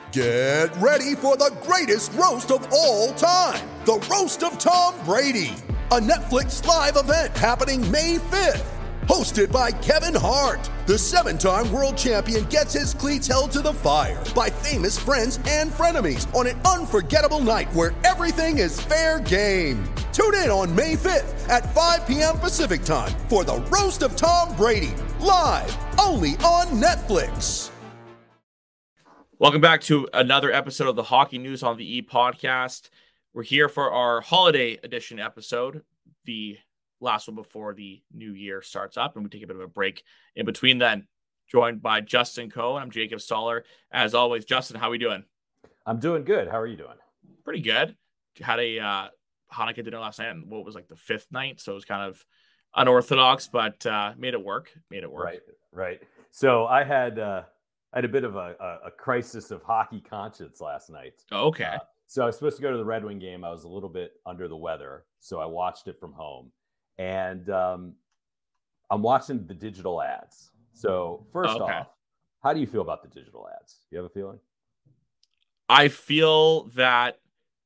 Get ready for the greatest roast of all time, the Roast of Tom Brady, a Netflix live event happening May 5th. Hosted by Kevin Hart, the 7-time world champion gets his cleats held to the fire by famous friends and frenemies on an unforgettable night where everything is fair game. Tune in on May 5th at 5 p.m. Pacific time for the Roast of Tom Brady, live only on Netflix. Welcome back to another episode of the Hockey News on the E podcast. We're here for our holiday edition episode, the last one before the new year starts up, and we take a bit of a break in between then. Joined by Justin Coe, and I'm Jacob Stoller. As always, Justin, how are we doing? I'm doing good. How are you doing? Pretty good. Had a Hanukkah dinner last night, and what was like the fifth night, so it was kind of unorthodox, but made it work. Right. So I had a bit of a crisis of hockey conscience last night. Okay. So I was supposed to go to the Red Wing game. I was a little bit under the weather, so I watched it from home. And I'm watching the digital ads. So first off, how do you feel about the digital ads? Do you have a feeling? I feel that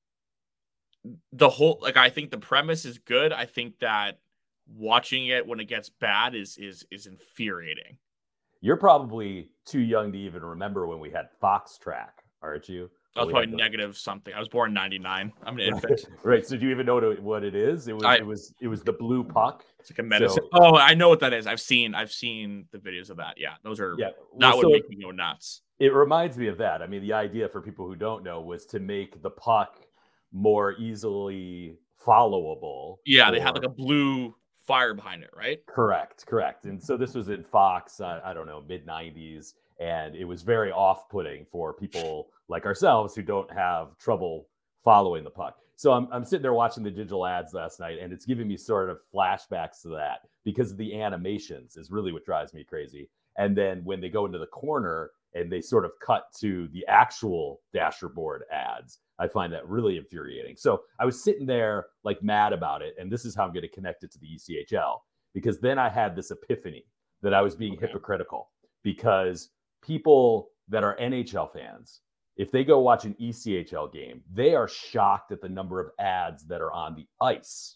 I think the premise is good. I think that watching it when it gets bad is infuriating. You're probably too young to even remember when we had Fox Track, aren't you? I was probably negative something. I was born in 99. I'm an infant. Right. So do you even know what it is? It was the blue puck. It's like a medicine. So, I know what that is. I've seen the videos of that. Yeah. Those are that would make me go nuts. It reminds me of that. I mean, the idea, for people who don't know, was to make the puck more easily followable. Yeah, they had like a blue fire behind it, right? Correct. And so this was in Fox, I don't know, mid-90s. And it was very off-putting for people like ourselves who don't have trouble following the puck. So I'm sitting there watching the digital ads last night, and it's giving me sort of flashbacks to that because the animations is really what drives me crazy. And then when they go into the corner and they sort of cut to the actual Dasher board ads, I find that really infuriating. So I was sitting there like mad about it, and this is how I'm going to connect it to the ECHL, because then I had this epiphany that I was being hypocritical, because people that are NHL fans, if they go watch an ECHL game, they are shocked at the number of ads that are on the ice.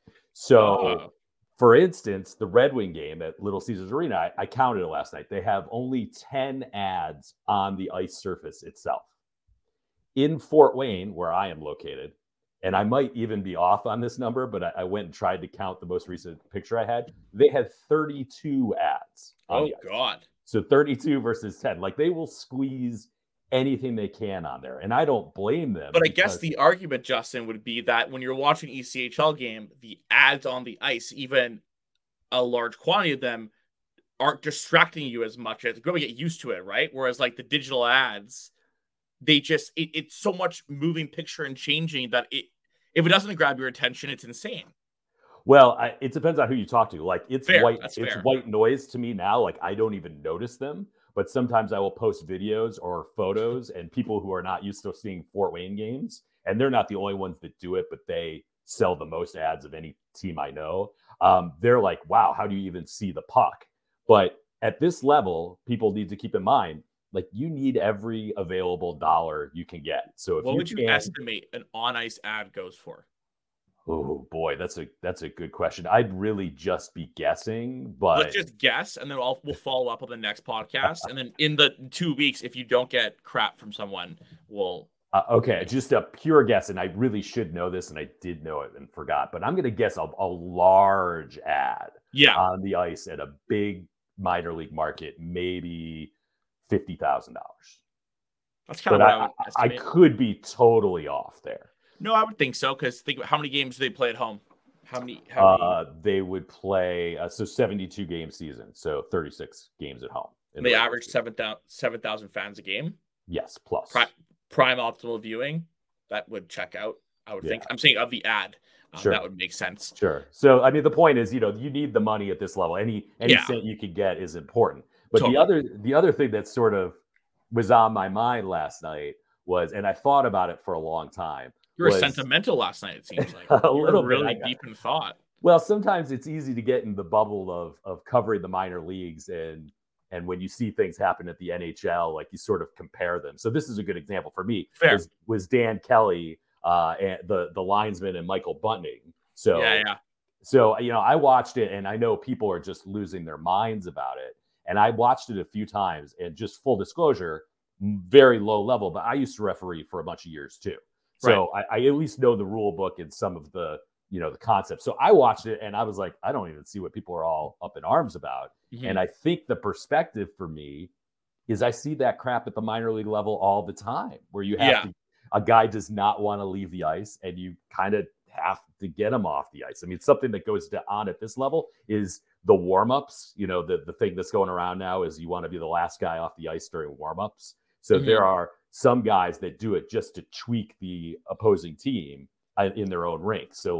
So, for instance, the Red Wing game at Little Caesars Arena, I counted it last night. They have only 10 ads on the ice surface itself. In Fort Wayne, where I am located, and I might even be off on this number, but I went and tried to count the most recent picture I had. They had 32 ads. Oh, God. So 32 versus 10. Like, they will squeeze anything they can on there. And I don't blame them. But I guess the argument, Justin, would be that when you're watching ECHL game, the ads on the ice, even a large quantity of them, aren't distracting you as much. As you're going to get used to it, right? Whereas like the digital ads, they just, it's so much moving picture and changing that if it doesn't grab your attention, it's insane. Well, it depends on who you talk to. Like, it's fair. white. That's it's fair. White noise to me now. Like, I don't even notice them. But sometimes I will post videos or photos, and people who are not used to seeing Fort Wayne games, and they're not the only ones that do it, but they sell the most ads of any team I know. They're like, wow, how do you even see the puck? But at this level, people need to keep in mind, like, you need every available dollar you can get. So what would you estimate an on-ice ad goes for? Oh boy, that's a good question. I'd really just be guessing, but let's just guess, and then we'll follow up on the next podcast. And then in the 2 weeks, if you don't get crap from someone, we'll okay, just a pure guess, and I really should know this, and I did know it and forgot, but I'm going to guess a large ad on the ice at a big minor league market, maybe $50,000. That's kind of what I would estimate. I could be totally off there. No, I would think so, because think about how many games do they play at home? How many? They would play 72 game season, so 36 games at home. They average 7,000 fans a game. Yes, plus prime optimal viewing. That would check out. I would think. I'm saying of the ad. Sure. That would make sense. Sure. So I mean, the point is, you need the money at this level. Any cent you could get is important. But the other thing that sort of was on my mind last night was, and I thought about it for a long time. You were sentimental last night, it seems like. A little bit. Really deep in thought. Well, sometimes it's easy to get in the bubble of covering the minor leagues and And when you see things happen at the NHL, like you sort of compare them. So this is a good example for me. Fair. Was Dan Kelly, and the linesman, and Michael Bunting. So yeah. So, I watched it, and I know people are just losing their minds about it. And I watched it a few times, and just full disclosure, very low level, but I used to referee for a bunch of years too. So I at least know the rule book and some of the, the concepts. So I watched it and I was like, I don't even see what people are all up in arms about. Mm-hmm. And I think the perspective for me is I see that crap at the minor league level all the time, where you have a guy does not want to leave the ice and you kind of have to get him off the ice. I mean, something that goes on at this level is the warmups. The thing that's going around now is you want to be the last guy off the ice during warmups. So there are some guys that do it just to tweak the opposing team in their own rink. So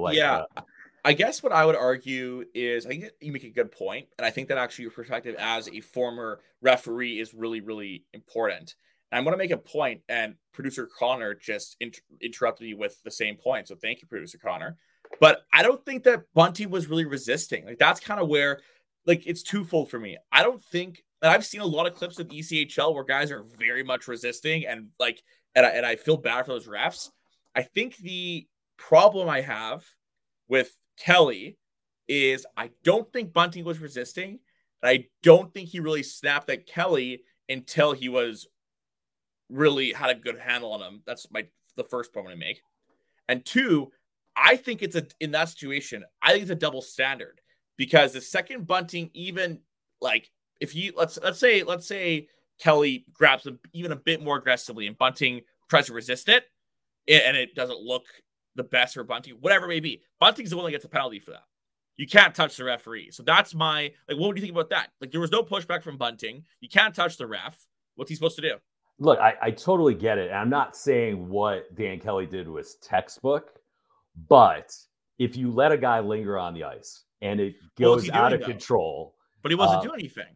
I guess what I would argue is, I think you make a good point, and I think that actually your perspective as a former referee is really, really important. And I'm going to make a point, and producer Connor just interrupted you with the same point. So thank you, producer Connor. But I don't think that Bunting was really resisting. Like, that's kind of where, like, it's twofold for me. I don't think, and I've seen a lot of clips of ECHL where guys are very much resisting, and I feel bad for those refs. I think the problem I have with Kelly is I don't think Bunting was resisting. And I don't think he really snapped at Kelly until he was really had a good handle on him. That's the first point I make. And two, I think in that situation, I think it's a double standard, because the second Bunting, even like if you let's say Kelly grabs him even a bit more aggressively and Bunting tries to resist it, and it doesn't look the best for Bunting, whatever it may be, Bunting's the one that gets a penalty for that. You can't touch the referee. So that's what do you think about that? Like, there was no pushback from Bunting. You can't touch the ref. What's he supposed to do? Look, I totally get it. And I'm not saying what Dan Kelly did was textbook, but if you let a guy linger on the ice and it goes out of control. But he wasn't doing anything.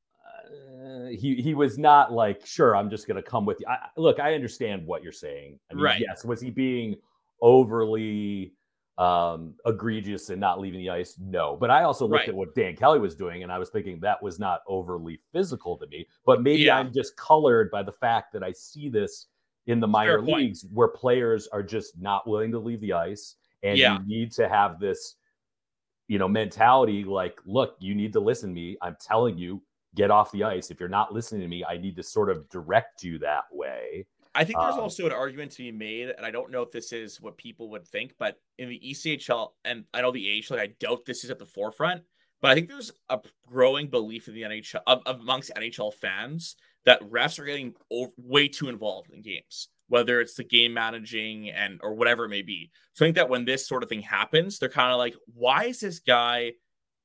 He was not like, sure, I'm just going to come with you. Look, I understand what you're saying. I mean, right. Yes. Was he being overly egregious and not leaving the ice? No. But I also looked at what Dan Kelly was doing, and I was thinking that was not overly physical to me. But maybe I'm just colored by the fact that I see this in the minor leagues where players are just not willing to leave the ice. And you need to have this, mentality like, look, you need to listen to me. I'm telling you, get off the ice. If you're not listening to me, I need to sort of direct you that way. I think there's also an argument to be made, and I don't know if this is what people would think, but in the ECHL, and I know the AHL, I doubt this is at the forefront, but I think there's a growing belief in the NHL, amongst NHL fans, that refs are getting way too involved in games, whether it's the game managing or whatever it may be. So I think that when this sort of thing happens, they're kind of like, why is this guy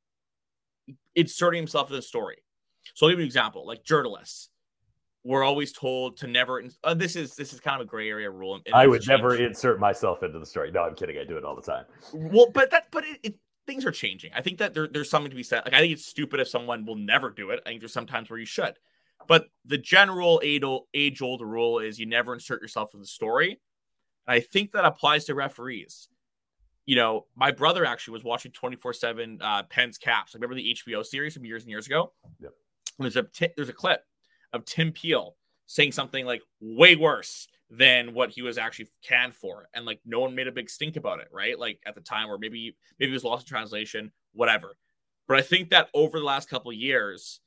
inserting himself in the story? So I'll give you an example, like journalists. We're always told to never. This is kind of a gray area rule. I would never insert myself into the story. No, I'm kidding. I do it all the time. Well, but things are changing. I think that there's something to be said. Like, I think it's stupid if someone will never do it. I think there's some times where you should. But the general age-old rule is you never insert yourself in the story. And I think that applies to referees. My brother actually was watching 24/7 Penn's Caps. Remember the HBO series from years and years ago? Yep. There's a clip of Tim Peel saying something like way worse than what he was actually canned for. And like, no one made a big stink about it, right? Like at the time, or maybe it was lost in translation, whatever. But I think that over the last couple of years,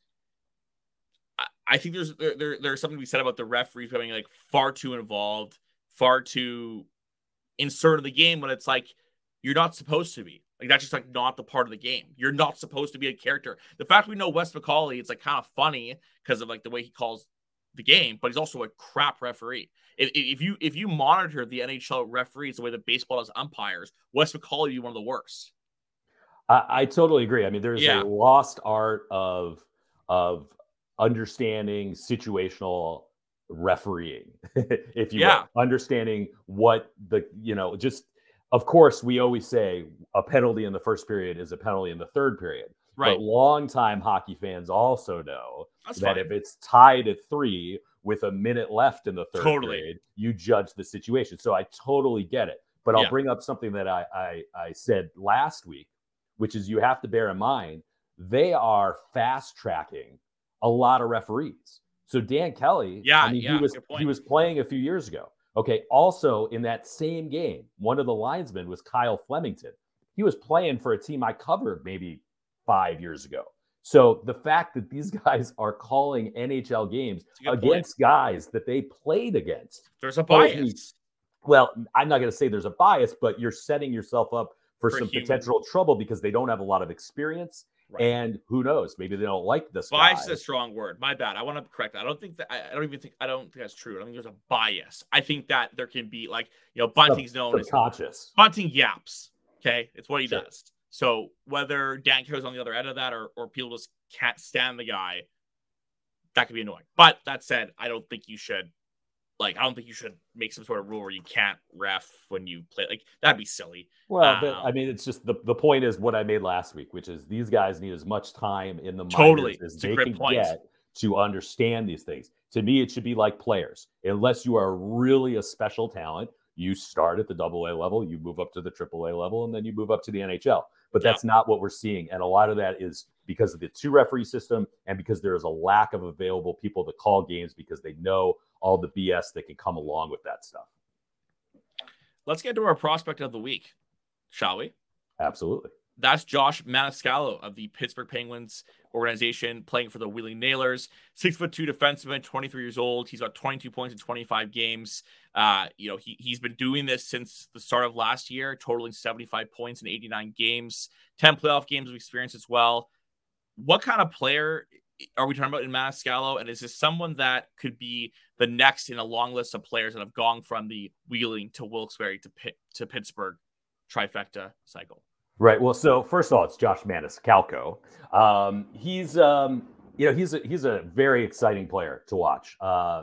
I think there's something to be said about the referees becoming like far too involved, far too inserted in the game, when it's like, you're not supposed to be. Like, that's just like not the part of the game. You're not supposed to be a character. The fact we know Wes McCauley, it's like kind of funny because of like the way he calls the game, but he's also a crap referee. If you monitor the NHL referees the way that baseball does umpires, Wes McCauley would be one of the worst. I totally agree. I mean, there's a lost art of understanding situational refereeing, if you will, understanding what of course, we always say a penalty in the first period is a penalty in the third period. Right. But longtime hockey fans also know that if it's tied at 3 with a minute left in the third period, you judge the situation. So I totally get it. But I'll bring up something that I said last week, which is you have to bear in mind, they are fast tracking a lot of referees. So Dan Kelly, he was playing a few years ago. Okay. Also in that same game, one of the linesmen was Kyle Flemington. He was playing for a team I covered maybe 5 years ago. So the fact that these guys are calling NHL games against guys that they played against, there's a bias. Well, I'm not going to say there's a bias, but you're setting yourself up for some potential trouble because they don't have a lot of experience. Right. And who knows? Maybe they don't like this bias guy. Is a strong word. My bad. I want to correct that. I don't think that's true. I don't think there's a bias. I think that there can be Bunting's known as subconscious. Bunting yaps. Okay. It's what he does. So whether Dan Kelly's on the other end of that or people just can't stand the guy, that could be annoying. But that said, I don't think you should make some sort of rule where you can't ref when you play. Like, that'd be silly. Well, it's just the point is what I made last week, which is these guys need as much time in the minors as they can get to understand these things. To me, it should be like players. Unless you are really a special talent, you start at the AA level, you move up to the AAA level, and then you move up to the NHL. But that's not what we're seeing. And a lot of that is because of the 2-referee system and because there is a lack of available people to call games because they know all the BS that can come along with that stuff. Let's get to our prospect of the week, shall we? Absolutely. That's Josh Maniscalco of the Pittsburgh Penguins organization, playing for the Wheeling Nailers. 6'2" defenseman, 23 years old. He's got 22 points in 25 games. He's been doing this since the start of last year, totaling 75 points in 89 games, 10 playoff games of experience as well. What kind of player are we talking about in Maniscalco? And is this someone that could be the next in a long list of players that have gone from the Wheeling to Wilkes-Barre to Pittsburgh trifecta cycle? Right. Well, so first of all, it's Josh Maniscalco. He's a very exciting player to watch.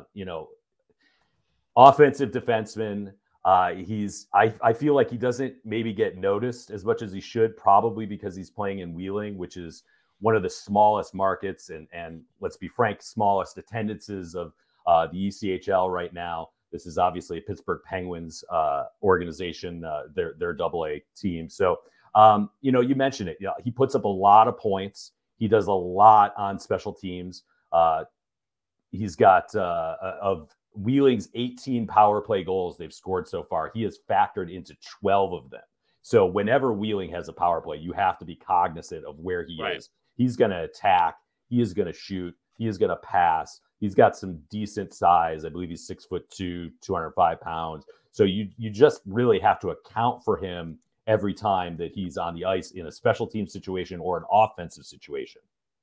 Offensive defenseman. I feel like he doesn't maybe get noticed as much as he should, probably because he's playing in Wheeling, which is one of the smallest markets and let's be frank, smallest attendances of the ECHL right now. This is obviously a Pittsburgh Penguins organization, their AA team. So, you mentioned it. He puts up a lot of points. He does a lot on special teams. He's got of Wheeling's 18 power play goals they've scored so far, he has factored into 12 of them. So whenever Wheeling has a power play, you have to be cognizant of where he is. He's going to attack. He is going to shoot. He is going to pass. He's got some decent size. I believe he's 6'2", 205 pounds. So you just really have to account for him every time that he's on the ice in a special team situation or an offensive situation.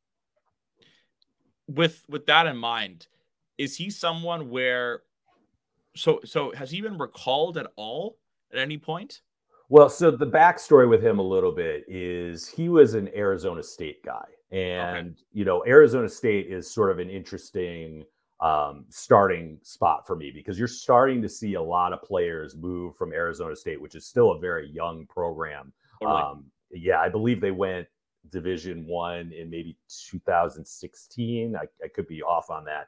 With that in mind, is he someone where so has he been recalled at all at any point? Well, so the backstory with him a little bit is he was an Arizona State guy. And, Arizona State is sort of an interesting starting spot for me because you're starting to see a lot of players move from Arizona State, which is still a very young program. Totally. I believe they went Division I in maybe 2016. I could be off on that.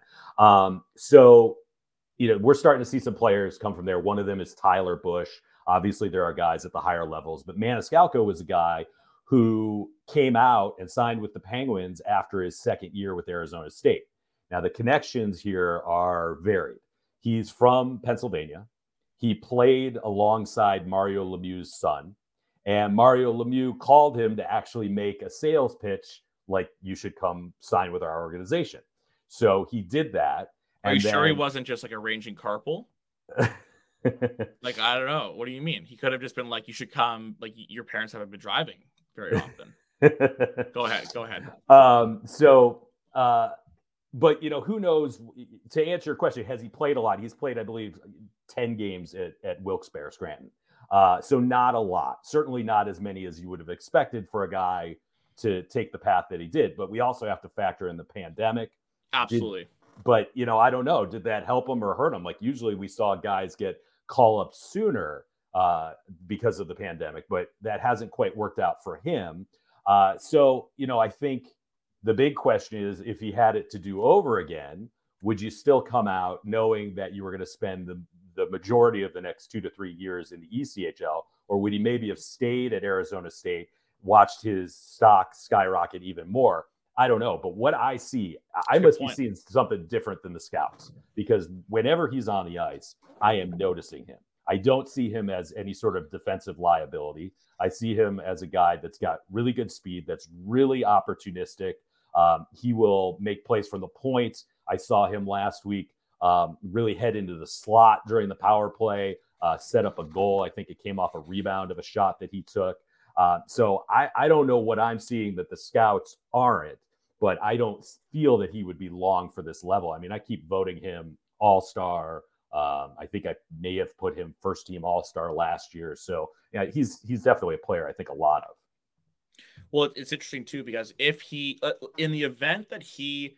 We're starting to see some players come from there. One of them is Tyler Bush. Obviously, there are guys at the higher levels, but Maniscalco was a guy who came out and signed with the Penguins after his second year with Arizona State. Now, the connections here are varied. He's from Pennsylvania. He played alongside Mario Lemieux's son, and Mario Lemieux called him to actually make a sales pitch like, you should come sign with our organization. So he did that. Are you sure he wasn't just like arranging carpool? Like, I don't know. What do you mean? He could have just been like, you should come. Like, your parents haven't been driving very often. Go ahead. But who knows? To answer your question, has he played a lot? He's played, I believe, 10 games at Wilkes-Barre Scranton. So not a lot. Certainly not as many as you would have expected for a guy to take the path that he did. But we also have to factor in the pandemic. Absolutely. But I don't know. Did that help him or hurt him? Like, usually we saw guys get call up sooner because of the pandemic, but that hasn't quite worked out for him. I think the big question is, if he had it to do over again, would you still come out knowing that you were going to spend the majority of the next 2 to 3 years in the ECHL, or would he maybe have stayed at Arizona State, watched his stock skyrocket even more? I don't know. But what I see, I must be seeing something different than the scouts, because whenever he's on the ice, I am noticing him. I don't see him as any sort of defensive liability. I see him as a guy that's got really good speed, that's really opportunistic. He will make plays from the point. I saw him last week really head into the slot during the power play, set up a goal. I think it came off a rebound of a shot that he took. So I don't know what I'm seeing that the scouts aren't, but I don't feel that he would be long for this level. I mean, I keep voting him all-star. I think I may have put him first team all-star last year. So yeah, he's definitely a player I think a lot of. Well, it's interesting too, because if he, in the event that he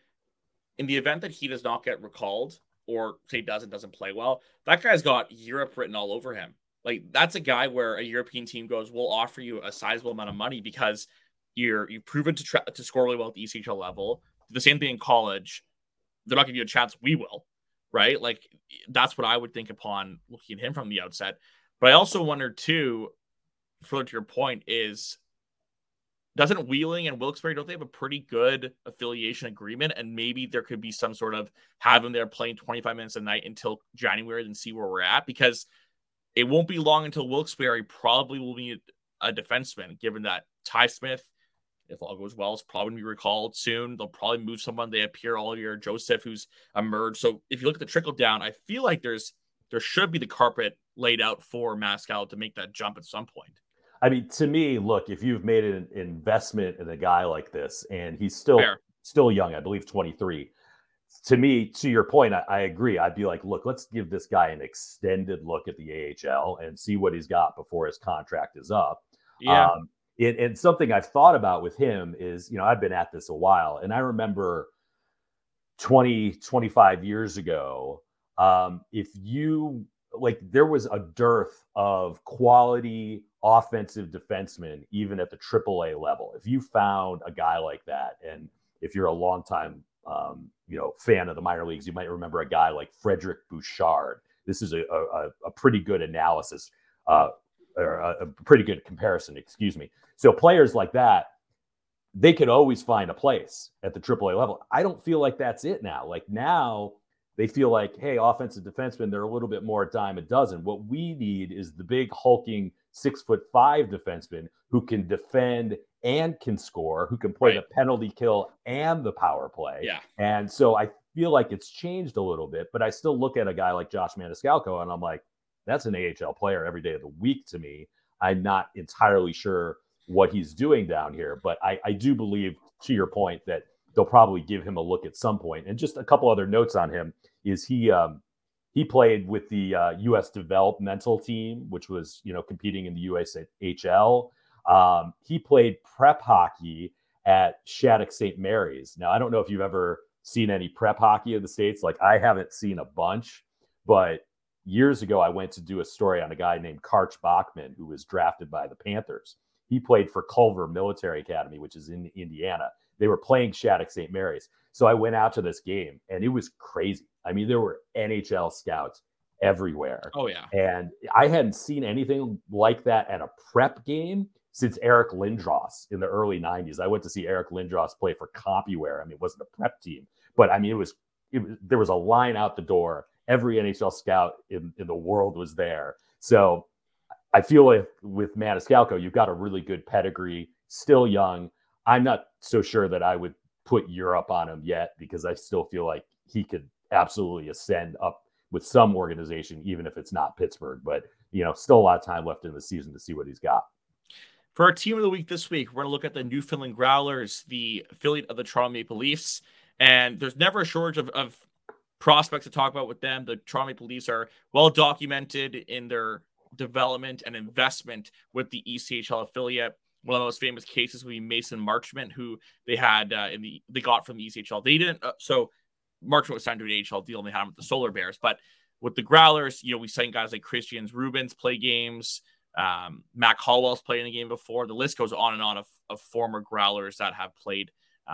does not get recalled, or say doesn't play well, that guy's got Europe written all over him. Like, that's a guy where a European team goes, we'll offer you a sizable amount of money because you've proven to score really well at the ECHL level. The same thing in college. They're not giving you a chance. We will, right? Like, that's what I would think upon looking at him from the outset. But I also wonder too, further to your point, is doesn't Wheeling and Wilkes-Barre, don't they have a pretty good affiliation agreement? And maybe there could be some sort of have them there playing 25 minutes a night until January and see where we're at, because it won't be long until Wilkes-Barre probably will need a defenseman, given that Ty Smith, if all goes well, is probably going to be recalled soon. They'll probably move someone. They appear all year. Joseph, who's emerged. So if you look at the trickle down, I feel like there should be the carpet laid out for Mascal to make that jump at some point. I mean, to me, look, if you've made an investment in a guy like this, and he's still young, I believe 23. To me, to your point, I agree. I'd be like, look, let's give this guy an extended look at the AHL and see what he's got before his contract is up. Yeah. And something I've thought about with him is, I've been at this a while, and I remember 25 years ago, there was a dearth of quality offensive defensemen, even at the AAA level. If you found a guy like that, and if you're a longtime fan of the minor leagues, you might remember a guy like Frederick Bouchard. This is a pretty good analysis, or a pretty good comparison, excuse me. So players like that, they could always find a place at the AAA level. I don't feel like that's it now. Like, now they feel like, hey, offensive defensemen, they're a little bit more a dime a dozen. What we need is the big hulking 6'5" defenseman who can defend and can score, who can play the penalty kill and the power play. Yeah. And so I feel like it's changed a little bit, but I still look at a guy like Josh Maniscalco and I'm like, that's an AHL player every day of the week to me. I'm not entirely sure what he's doing down here, but I do believe, to your point, that they'll probably give him a look at some point. And just a couple other notes on him is he played with the U.S. developmental team, which was, competing in the USHL. He played prep hockey at Shattuck St. Mary's. Now, I don't know if you've ever seen any prep hockey in the States. Like, I haven't seen a bunch, but years ago, I went to do a story on a guy named Karch Bachman, who was drafted by the Panthers. He played for Culver Military Academy, which is in Indiana. They were playing Shattuck St. Mary's. So I went out to this game, and it was crazy. I mean, there were NHL scouts everywhere. Oh, yeah. And I hadn't seen anything like that at a prep game since Eric Lindros in the early 90s. I went to see Eric Lindros play for CompuWare. I mean, it wasn't a prep team, but I mean, there was a line out the door. Every NHL scout in the world was there. So I feel like with Maniscalco, you've got a really good pedigree, still young. I'm not so sure that I would put Europe on him yet, because I still feel like he could absolutely ascend up with some organization, even if it's not Pittsburgh. But, still a lot of time left in the season to see what he's got. For our team of the week this week, we're going to look at the Newfoundland Growlers, the affiliate of the Toronto Maple Leafs. And there's never a shortage of prospects to talk about with them. The Toronto Maple Leafs are well documented in their development and investment with the ECHL affiliate. One of the most famous cases would be Mason Marchment, who they had they got from the ECHL. They didn't. So Marchment was signed to an AHL deal, and they had him with the Solar Bears. But with the Growlers, we signed guys like Christian Rubens play games. Mac Hallwell's played in a game before. The list goes on and on of former Growlers that have played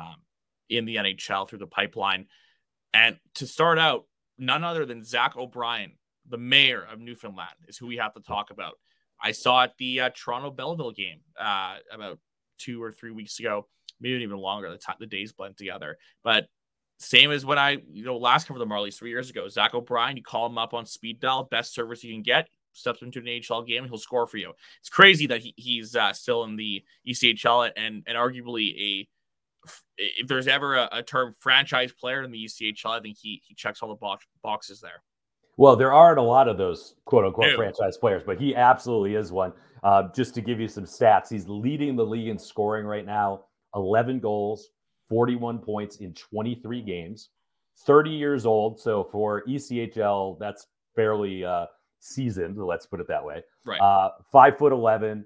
in the NHL through the pipeline. And to start out, none other than Zach O'Brien, the mayor of Newfoundland, is who we have to talk about. I saw at the Toronto Belleville game about 2 or 3 weeks ago. maybe even longer. The days blend together. But same as when I, last covered the Marlies 3 years ago. Zach O'Brien, you call him up on speed dial, best service you can get, steps into an AHL game, and he'll score for you. It's crazy that he's still in the ECHL and arguably if there's ever a term franchise player in the ECHL, I think he checks all the boxes there. Well, there aren't a lot of those quote-unquote franchise players, but he absolutely is one. Just to give you some stats, he's leading the league in scoring right now, 11 goals, 41 points in 23 games, 30 years old. So for ECHL, that's fairly seasoned, let's put it that way. Right. 5'11",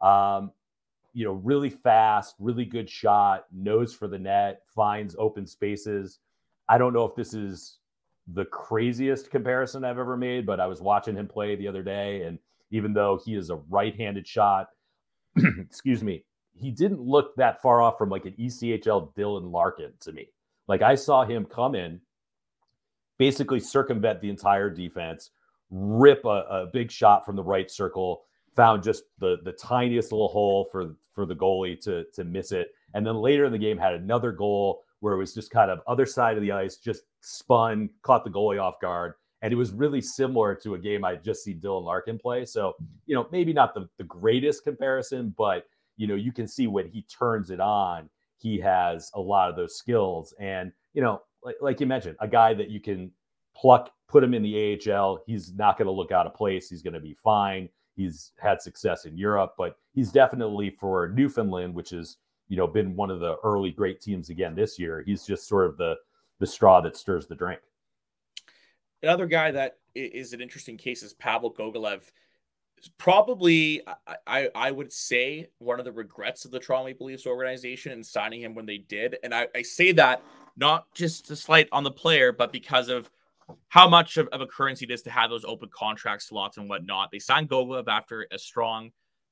really fast, really good shot, nose for the net, finds open spaces. I don't know if this is the craziest comparison I've ever made, but I was watching him play the other day, and even though he is a right-handed shot, excuse me, he didn't look that far off from like an ECHL Dylan Larkin to me. Like I saw him come in, basically circumvent the entire defense, rip a big shot from the right circle, found just the tiniest little hole for the goalie to miss it. And then later in the game had another goal where it was just kind of other side of the ice, just spun, caught the goalie off guard. And it was really similar to a game I just seen Dylan Larkin play. So, maybe not the greatest comparison, but, you can see when he turns it on, he has a lot of those skills. And, like you mentioned, a guy that you can put him in the AHL, he's not going to look out of place. He's going to be fine. He's had success in Europe, but he's definitely for Newfoundland, which has, been one of the early great teams again this year. He's just sort of the straw that stirs the drink. Another guy that is an interesting case is Pavel Gogolev. Probably, I would say, one of the regrets of the Toronto Maple Leafs organization in signing him when they did. And I say that not just to slight on the player, but because of how much of a currency it is to have those open contract slots and whatnot. They signed Gogolev after a strong,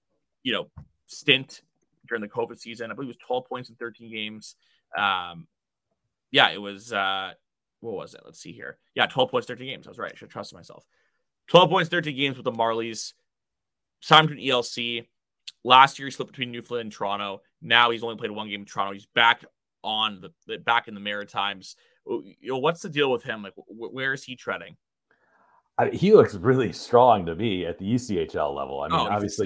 stint during the COVID season. I believe it was 12 points in 13 games. It was, what was it? Let's see here. Yeah, 12 points, 13 games. I was right. I should trust myself. 12 points, 13 games with the Marlies. Signed to an ELC. Last year, he slipped between Newfoundland and Toronto. Now he's only played one game in Toronto. He's back back in the Maritimes. What's the deal with him? Like, where is he treading? He looks really strong to me at the ECHL level. I mean, obviously,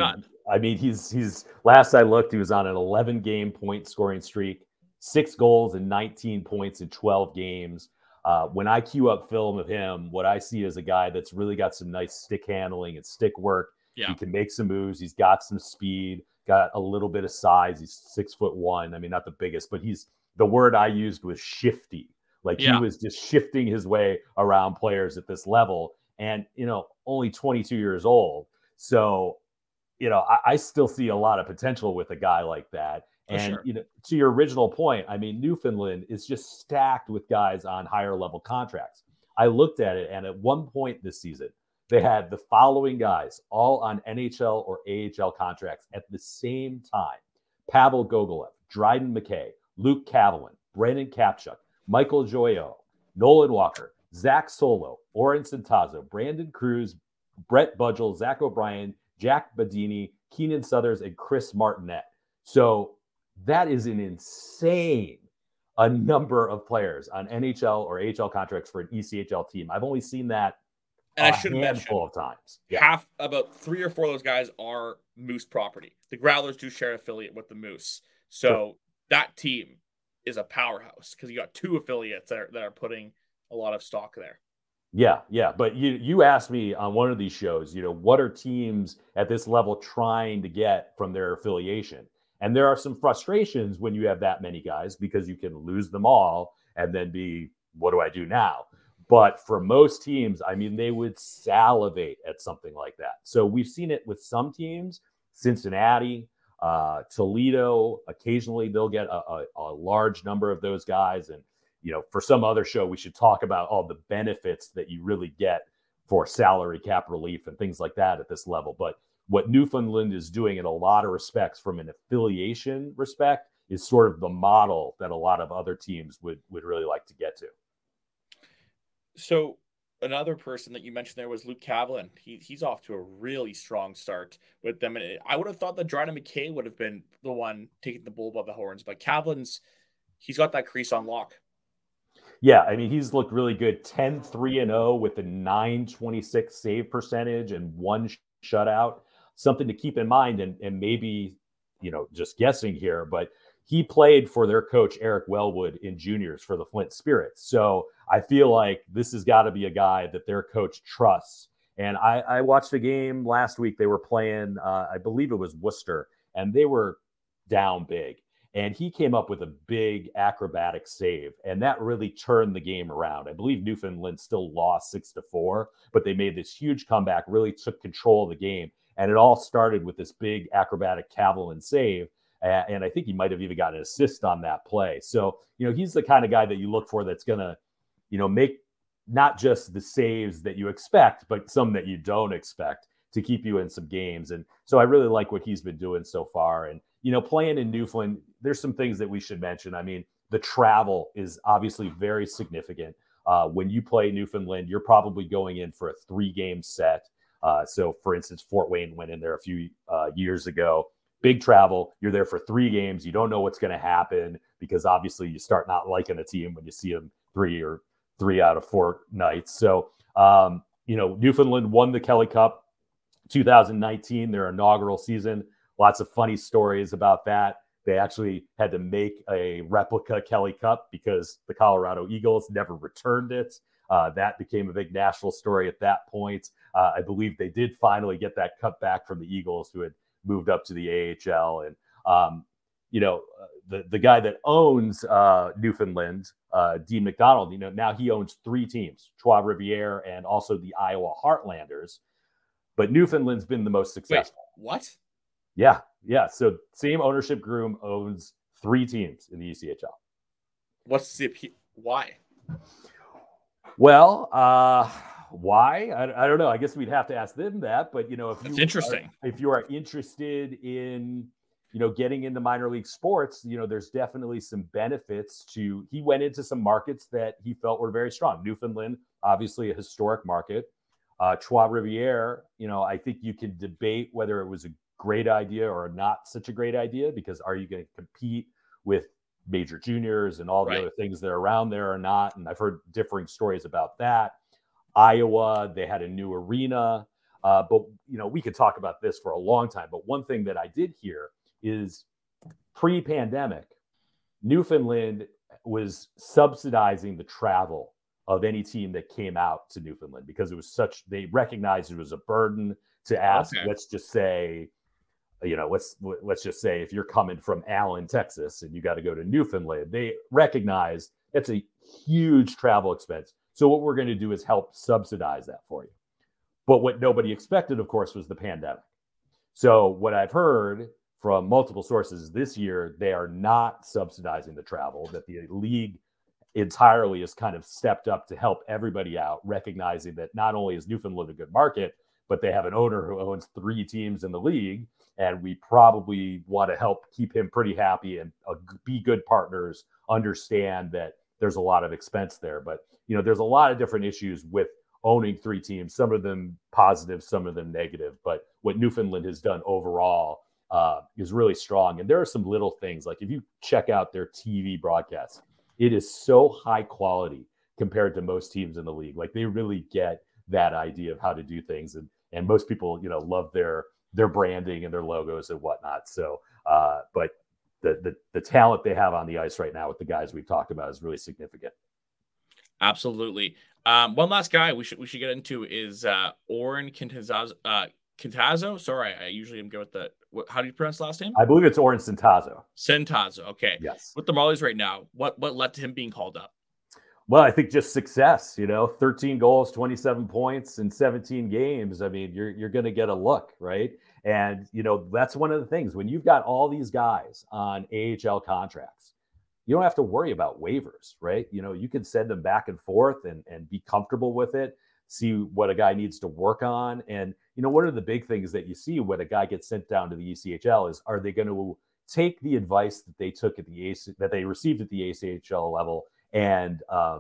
he's last I looked, he was on an 11-game point scoring streak, 6 goals and 19 points in 12 games. When I queue up film of him, what I see is a guy that's really got some nice stick handling and stick work. Yeah. He can make some moves. He's got some speed, got a little bit of size. He's 6'1". I mean, not the biggest, but the word I used was shifty. Like he was just shifting his way around players at this level. And, only 22 years old. So, I still see a lot of potential with a guy like that. And, to your original point, I mean, Newfoundland is just stacked with guys on higher level contracts. I looked at it, and at one point this season, they had the following guys all on NHL or AHL contracts at the same time: Pavel Gogolev, Dryden McKay, Luke Kavalin, Brandon Kapchuk, Michael Joyo, Nolan Walker, Zach Solo, Oren Centazzo, Brandon Cruz, Brett Budgel, Zach O'Brien, Jack Badini, Keenan Suthers, and Chris Martinet. So that is an insane number of players on NHL or AHL contracts for an ECHL team. I've only seen that and I should handful of times. Yeah. About 3 or 4 of those guys are Moose property. The Growlers do share an affiliate with the Moose. So that team is a powerhouse because you got 2 affiliates that are putting a lot of stock there. Yeah. But you asked me on one of these shows, what are teams at this level trying to get from their affiliation? And there are some frustrations when you have that many guys because you can lose them all and then be, what do I do now? But for most teams, I mean, they would salivate at something like that. So we've seen it with some teams, Cincinnati, Toledo. Occasionally they'll get a large number of those guys. And, for some other show, we should talk about all the benefits that you really get for salary cap relief and things like that at this level. But what Newfoundland is doing in a lot of respects from an affiliation respect is sort of the model that a lot of other teams would really like to get to. So another person that you mentioned there was Luke Kavlin. He's off to a really strong start with them. And I would have thought that Jordan McKay would have been the one taking the bull by the horns, but he's got that crease on lock. Yeah, I mean, he's looked really good. 10-3-0 with a 926 save percentage and one shutout. Something to keep in mind, and maybe, just guessing here, but he played for their coach, Eric Wellwood, in juniors for the Flint Spirits. So I feel like this has got to be a guy that their coach trusts. And I watched a game last week. They were playing, I believe it was Worcester, and they were down big. And he came up with a big acrobatic save, and that really turned the game around. I believe Newfoundland still lost 6-4, but they made this huge comeback, really took control of the game. And it all started with this big acrobatic Kavlin save. And I think he might have even got an assist on that play. So, he's the kind of guy that you look for that's going to, make not just the saves that you expect, but some that you don't expect to keep you in some games. And so I really like what he's been doing so far. And, playing in Newfoundland, there's some things that we should mention. I mean, the travel is obviously very significant. When you play Newfoundland, you're probably going in for a 3-game set. So, for instance, Fort Wayne went in there a few years ago. Big travel. You're there for 3 games. You don't know what's going to happen because obviously you start not liking a team when you see them 3 out of 4 nights. So, Newfoundland won the Kelly Cup 2019, their inaugural season. Lots of funny stories about that. They actually had to make a replica Kelly Cup because the Colorado Eagles never returned it. That became a big national story at that point. I believe they did finally get that cup back from the Eagles, who had moved up to the AHL. And, the guy that owns Newfoundland, Dean McDonald, now he owns 3 teams, Trois Rivières and also the Iowa Heartlanders. But Newfoundland's been the most successful. Wait, what? Yeah. So same ownership group owns 3 teams in the ECHL. What's the why? Well, why? I don't know. I guess we'd have to ask them that. But That's interesting. If you are interested in getting into minor league sports, there's definitely some benefits to. He went into some markets that he felt were very strong. Newfoundland, obviously a historic market. Trois Rivières, I think you can debate whether it was a great idea or not such a great idea, because are you going to compete with major juniors and all the other things that are around there or not? And I've heard differing stories about that. Iowa, they had a new arena. But, we could talk about this for a long time. But one thing that I did hear is pre-pandemic, Newfoundland was subsidizing the travel of any team that came out to Newfoundland because it was they recognized it was a burden to ask. Okay. Let's just say, let's just say if you're coming from Allen, Texas, and you got to go to Newfoundland, they recognize it's a huge travel expense. So what we're going to do is help subsidize that for you. But what nobody expected, of course, was the pandemic. So what I've heard from multiple sources this year, they are not subsidizing the travel, that the league entirely has kind of stepped up to help everybody out, recognizing that not only is Newfoundland a good market, but they have an owner who owns 3 teams in the league. And we probably want to help keep him pretty happy and be good partners, understand that there's a lot of expense there. But, there's a lot of different issues with owning 3 teams, some of them positive, some of them negative. But what Newfoundland has done overall is really strong. And there are some little things, like if you check out their TV broadcasts, it is so high quality compared to most teams in the league. Like they really get that idea of how to do things. And most people, love their branding and their logos and whatnot. So, but the talent they have on the ice right now with the guys we've talked about is really significant. Absolutely. One last guy we should get into is Oren Centazzo. Sorry, I usually am good with how do you pronounce the last name? I believe it's Oren Centazzo. Centazzo. Okay. Yes. With the Marlies right now, what led to him being called up? Well, I think just success, 13 goals, 27 points in 17 games. I mean, you're going to get a look, right? And, that's one of the things when you've got all these guys on AHL contracts, you don't have to worry about waivers, right? You can send them back and forth and be comfortable with it, see what a guy needs to work on. And, one of the big things that you see when a guy gets sent down to the ECHL is, are they going to take the advice that they took that they received at the ACHL level and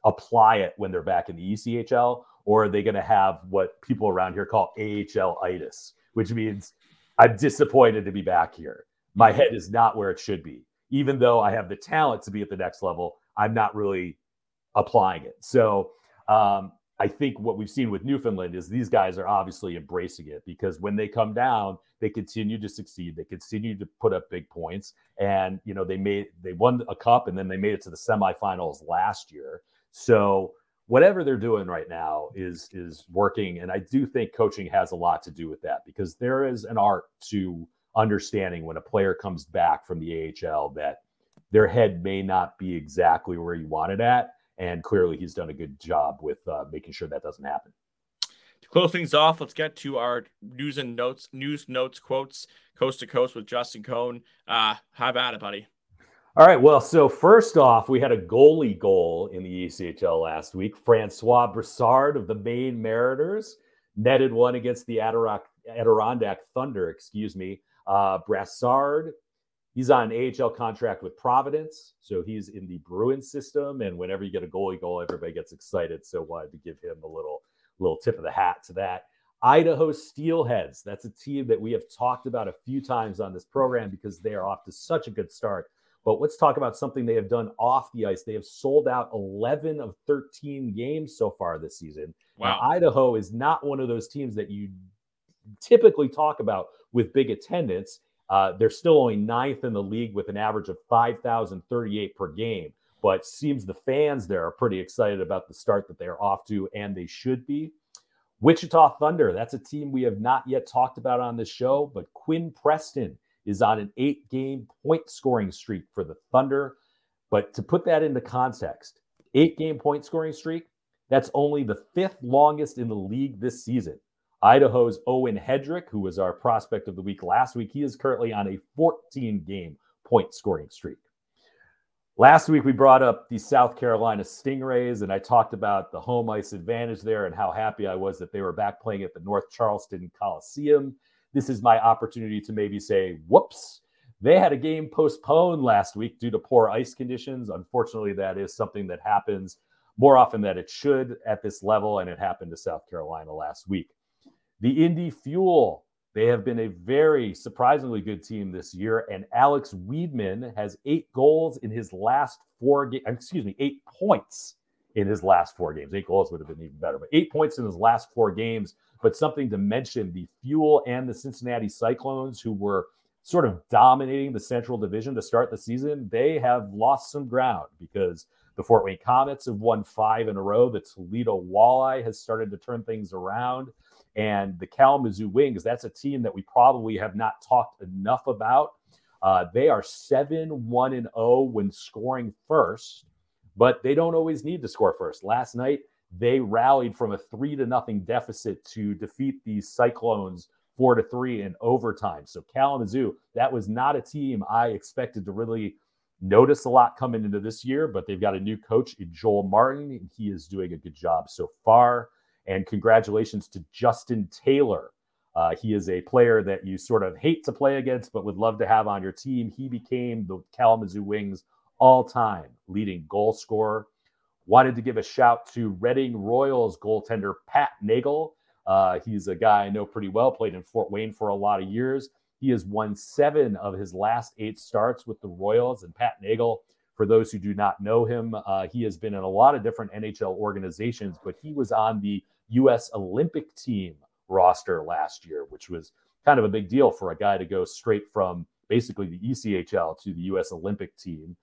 apply it when they're back in the ECHL, or are they going to have what people around here call AHL-itis, which means I'm disappointed to be back here. My head is not where it should be. Even though I have the talent to be at the next level, I'm not really applying it. So I think what we've seen with Newfoundland is these guys are obviously embracing it, because when they come down, they continue to succeed. They continue to put up big points. And, they won a cup, and then they made it to the semifinals last year. So whatever they're doing right now is working. And I do think coaching has a lot to do with that, because there is an art to understanding when a player comes back from the AHL that their head may not be exactly where you want it at. And clearly he's done a good job with making sure that doesn't happen. To close things off, let's get to our news notes, quotes, coast to coast with Justin Cohn. Have at it, buddy. All right. Well, so first off, we had a goalie goal in the ECHL last week. Francois Brassard of the Maine Mariners netted one against the Adirondack Thunder, Brassard, he's on an AHL contract with Providence, so he's in the Bruins system. And whenever you get a goalie goal, everybody gets excited. So wanted to give him a little tip of the hat to that. Idaho Steelheads, that's a team that we have talked about a few times on this program because they are off to such a good start. But let's talk about something they have done off the ice. They have sold out 11 of 13 games so far this season. Wow. Now, Idaho is not one of those teams that you typically talk about with big attendance. They're still only 9th in the league with an average of 5,038 per game. But seems the fans there are pretty excited about the start that they're off to, and they should be. Wichita Thunder, that's a team we have not yet talked about on this show, but Quinn Preston is on an 8-game point scoring streak for the Thunder. But to put that into context, 8-game point scoring streak, that's only the 5th longest in the league this season. Idaho's Owen Hedrick, who was our prospect of the week last week, he is currently on a 14-game point scoring streak. Last week, we brought up the South Carolina Stingrays, and I talked about the home ice advantage there and how happy I was that they were back playing at the North Charleston Coliseum. This is my opportunity to maybe say, whoops, they had a game postponed last week due to poor ice conditions. Unfortunately, that is something that happens more often than it should at this level, and it happened to South Carolina last week. The Indy Fuel, they have been a very surprisingly good team this year, and Alex Weedman has 8 goals in his last 4 games. 8 points in his last 4 games. 8 goals would have been even better, but 8 points in his last 4 games. But something to mention, the Fuel and the Cincinnati Cyclones, who were sort of dominating the Central Division to start the season, they have lost some ground because the Fort Wayne Comets have won 5 in a row. The Toledo Walleye has started to turn things around. And the Kalamazoo Wings, that's a team that we probably have not talked enough about. They are 7-1-0 when scoring first, but they don't always need to score first. Last night, they rallied from a 3-0 deficit to defeat the Cyclones 4-3 in overtime. So Kalamazoo, that was not a team I expected to really notice a lot coming into this year, but they've got a new coach in Joel Martin, and he is doing a good job so far. And congratulations to Justin Taylor. He is a player that you sort of hate to play against, but would love to have on your team. He became the Kalamazoo Wings all-time leading goal scorer. Wanted to give a shout to Reading Royals goaltender Pat Nagel. He's a guy I know pretty well, played in Fort Wayne for a lot of years. He has won 7 of his last 8 starts with the Royals. And Pat Nagel, for those who do not know him, he has been in a lot of different NHL organizations, but he was on the U.S. Olympic team roster last year, which was kind of a big deal for a guy to go straight from basically the ECHL to the U.S. Olympic team.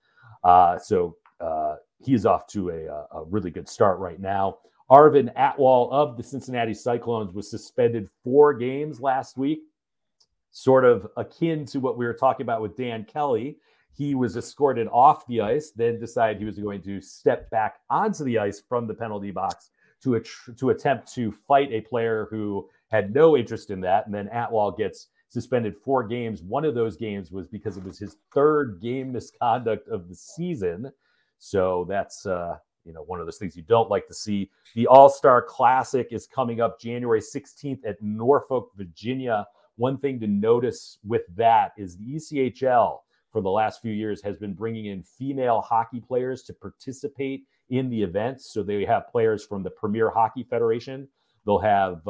So he's off to a really good start right now. Arvin Atwal of the Cincinnati Cyclones was suspended 4 games last week, sort of akin to what we were talking about with Dan Kelly. He was escorted off the ice, then decided he was going to step back onto the ice from the penalty box to attempt to fight a player who had no interest in that. And then Atwal gets suspended 4 games. One of those games was because it was his 3rd game misconduct of the season. So that's one of those things you don't like to see. The All-Star Classic is coming up January 16th at Norfolk, Virginia. One thing to notice with that is the ECHL for the last few years has been bringing in female hockey players to participate in the events. So they have players from the Premier Hockey Federation. They'll have,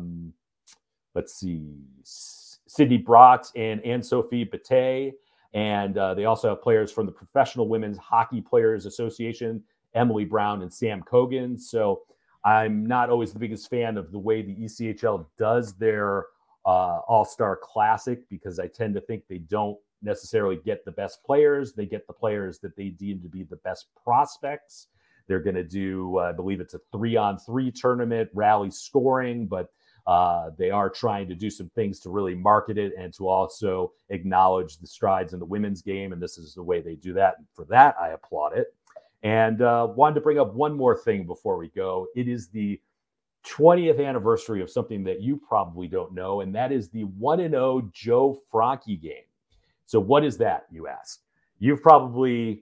Sydney Bratz and Anne-Sophie Bataille. And they also have players from the Professional Women's Hockey Players Association, Emily Brown and Sam Cogan. So I'm not always the biggest fan of the way the ECHL does their All-Star Classic, because I tend to think they don't necessarily get the best players. They get the players that they deem to be the best prospects. They're going to do, I believe it's a 3-on-3 tournament, rally scoring, but they are trying to do some things to really market it and to also acknowledge the strides in the women's game. And this is the way they do that. And for that, I applaud it. And wanted to bring up one more thing before we go. It is the 20th anniversary of something that you probably don't know, and that is the 1-0 Joe Franchi game. So what is that, you ask? You've probably,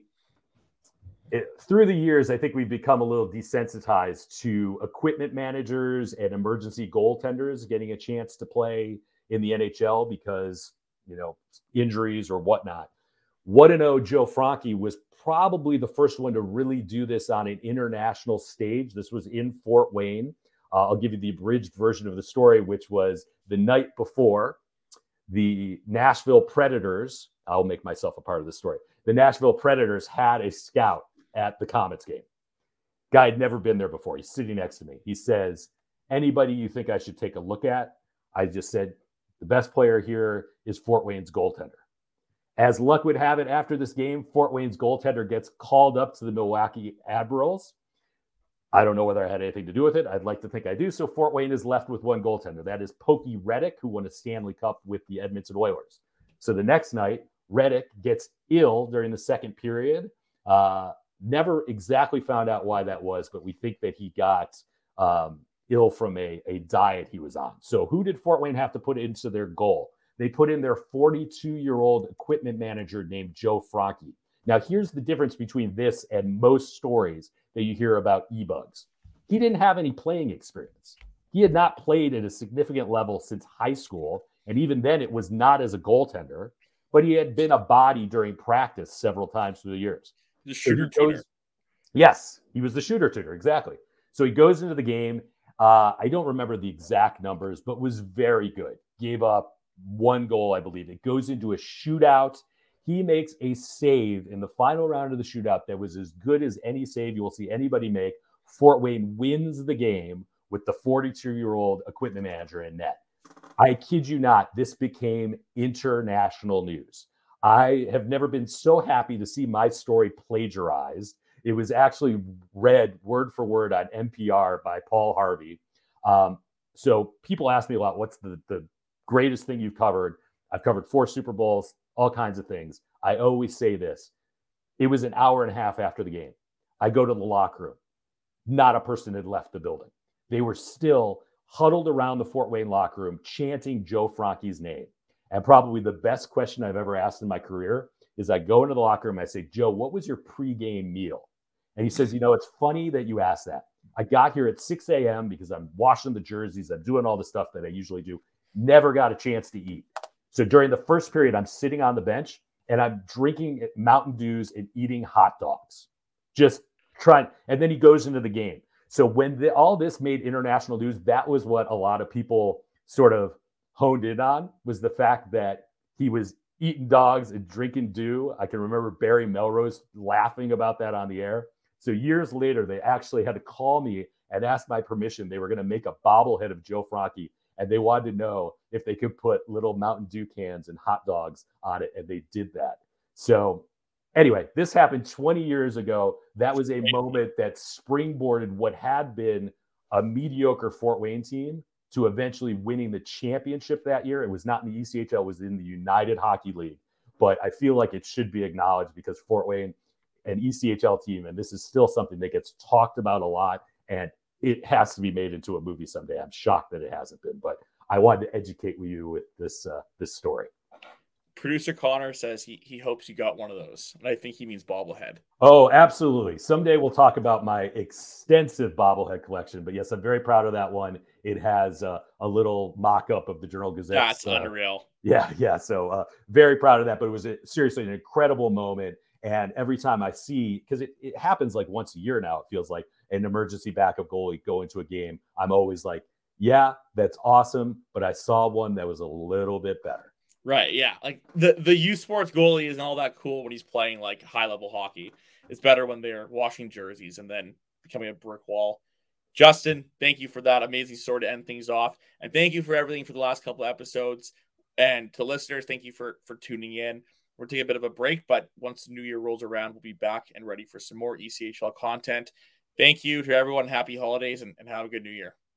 through the years, I think we've become a little desensitized to equipment managers and emergency goaltenders getting a chance to play in the NHL because, injuries or whatnot. 1-0 Joe Franchi was probably the first one to really do this on an international stage. This was in Fort Wayne. I'll give you the abridged version of the story, which was the night before the Nashville Predators. I'll make myself a part of the story. The Nashville Predators had a scout at the Comets game. Guy had never been there before. He's sitting next to me. He says, anybody you think I should take a look at? I just said, the best player here is Fort Wayne's goaltender. As luck would have it, after this game, Fort Wayne's goaltender gets called up to the Milwaukee Admirals. I don't know whether I had anything to do with it. I'd like to think I do. So Fort Wayne is left with one goaltender. That is Pokey Reddick, who won a Stanley Cup with the Edmonton Oilers. So the next night, Reddick gets ill during the second period. Never exactly found out why that was, but we think that he got ill from a diet he was on. So who did Fort Wayne have to put into their goal? They put in their 42-year-old equipment manager named Joe Franchi. Now, here's the difference between this and most stories that you hear about e-bugs. He didn't have any playing experience. He had not played at a significant level since high school, and even then it was not as a goaltender, but he had been a body during practice several times through the years. The shooter tutor. Yes, he was the shooter tutor, exactly. So he goes into the game. I don't remember the exact numbers, but was very good. Gave up one goal, I believe. It goes into a shootout. He makes a save in the final round of the shootout that was as good as any save you will see anybody make. Fort Wayne wins the game with the 42-year-old equipment manager in net. I kid you not, this became international news. I have never been so happy to see my story plagiarized. It was actually read word for word on NPR by Paul Harvey. So people ask me a lot, what's the greatest thing you've covered? I've covered 4 Super Bowls, all kinds of things. I always say this. It was an hour and a half after the game. I go to the locker room. Not a person had left the building. They were still huddled around the Fort Wayne locker room chanting Joe Franchi's name. And probably the best question I've ever asked in my career is I go into the locker room, I say, Joe, what was your pregame meal? And he says, it's funny that you asked that. I got here at 6 a.m. because I'm washing the jerseys. I'm doing all the stuff that I usually do. Never got a chance to eat. So during the first period, I'm sitting on the bench and I'm drinking Mountain Dews and eating hot dogs. Just trying. And then he goes into the game. So when all this made international news, that was what a lot of people sort of honed in on, was the fact that he was eating dogs and drinking dew. I can remember Barry Melrose laughing about that on the air. So years later, they actually had to call me and ask my permission. They were going to make a bobblehead of Joe Franchi, and they wanted to know if they could put little Mountain Dew cans and hot dogs on it, and they did that. So anyway, this happened 20 years ago. That was a moment that springboarded what had been a mediocre Fort Wayne team to eventually winning the championship that year. It was not in the ECHL, it was in the United Hockey League. But I feel like it should be acknowledged because Fort Wayne, an ECHL team, and this is still something that gets talked about a lot, and it has to be made into a movie someday. I'm shocked that it hasn't been, but I wanted to educate you with this story. Producer Connor says he hopes you got one of those, and I think he means bobblehead. Oh, absolutely. Someday we'll talk about my extensive bobblehead collection, but yes, I'm very proud of that one. It has a little mock-up of the Journal-Gazette. That's unreal. Yeah. So very proud of that, but it was seriously an incredible moment. And every time I see, because it happens like once a year now, it feels like an emergency backup goalie go into a game, I'm always like, yeah, that's awesome, but I saw one that was a little bit better. Right, yeah. Like the U Sports goalie isn't all that cool when he's playing like high level hockey. It's better when they're washing jerseys and then becoming a brick wall. Justin, thank you for that amazing story to end things off. And thank you for everything for the last couple of episodes. And to listeners, thank you for tuning in. We're taking a bit of a break, but once the new year rolls around, we'll be back and ready for some more ECHL content. Thank you to everyone. Happy holidays and have a good new year.